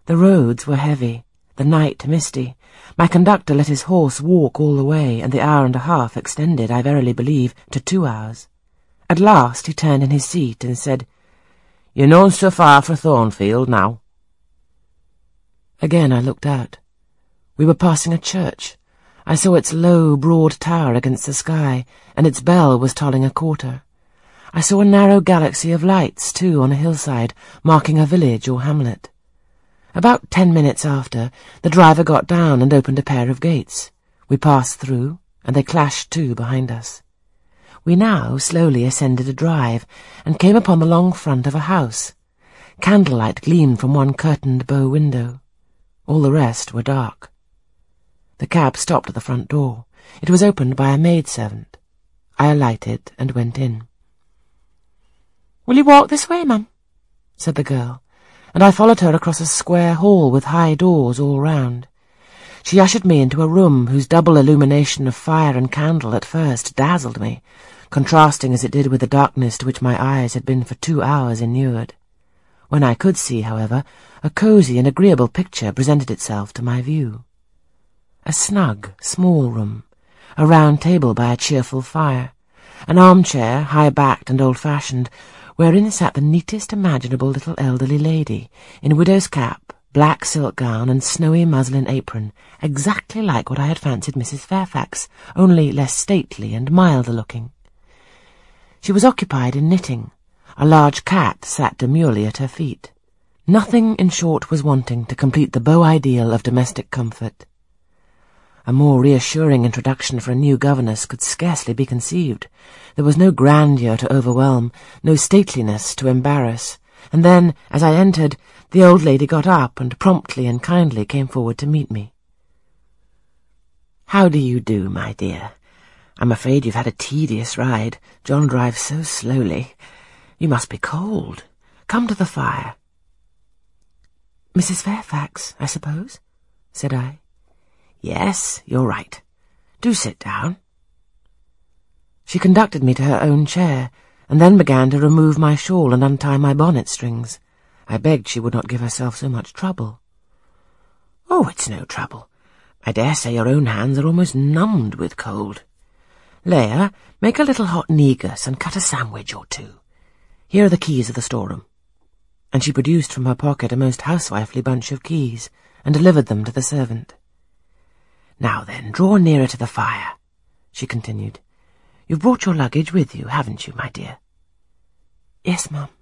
The roads were heavy, the night misty. My conductor let his horse walk all the way, and the hour and a half extended, I verily believe, to 2 hours. At last he turned in his seat and said, "You're not so far for Thornfield now." Again I looked out. We were passing a church. I saw its low, broad tower against the sky, and its bell was tolling a quarter. I saw a narrow galaxy of lights, too, on a hillside, marking a village or hamlet. About 10 minutes after, the driver got down and opened a pair of gates. We passed through, and they clashed to behind us. We now slowly ascended a drive, and came upon the long front of a house. Candlelight gleamed from one curtained bow window. All the rest were dark. The cab stopped at the front door. It was opened by a maidservant. I alighted and went in. "Will you walk this way, ma'am?" said the girl, and I followed her across a square hall with high doors all round. She ushered me into a room whose double illumination of fire and candle at first dazzled me, contrasting as it did with the darkness to which my eyes had been for 2 hours inured. When I could see, however, a cosy and agreeable picture presented itself to my view. A snug, small room, a round table by a cheerful fire, an armchair, high-backed and old-fashioned, wherein sat the neatest imaginable little elderly lady, in widow's cap, black silk gown, and snowy muslin apron, exactly like what I had fancied Mrs. Fairfax, only less stately and milder-looking. She was occupied in knitting. A large cat sat demurely at her feet. Nothing, in short, was wanting to complete the beau ideal of domestic comfort. A more reassuring introduction for a new governess could scarcely be conceived. There was no grandeur to overwhelm, no stateliness to embarrass, and then, as I entered, the old lady got up and promptly and kindly came forward to meet me. "How do you do, my dear? I'm afraid you've had a tedious ride. John drives so slowly. You must be cold. Come to the fire." "Mrs. Fairfax, I suppose?" said I. "Yes, you're right. Do sit down." She conducted me to her own chair, and then began to remove my shawl and untie my bonnet strings. I begged she would not give herself so much trouble. "Oh, it's no trouble. I dare say your own hands are almost numbed with cold. Leah, make a little hot negus and cut a sandwich or two. Here are the keys of the storeroom." And she produced from her pocket a most housewifely bunch of keys, and delivered them to the servant. "Now then, draw nearer to the fire," she continued. "You've brought your luggage with you, haven't you, my dear?" "Yes, ma'am."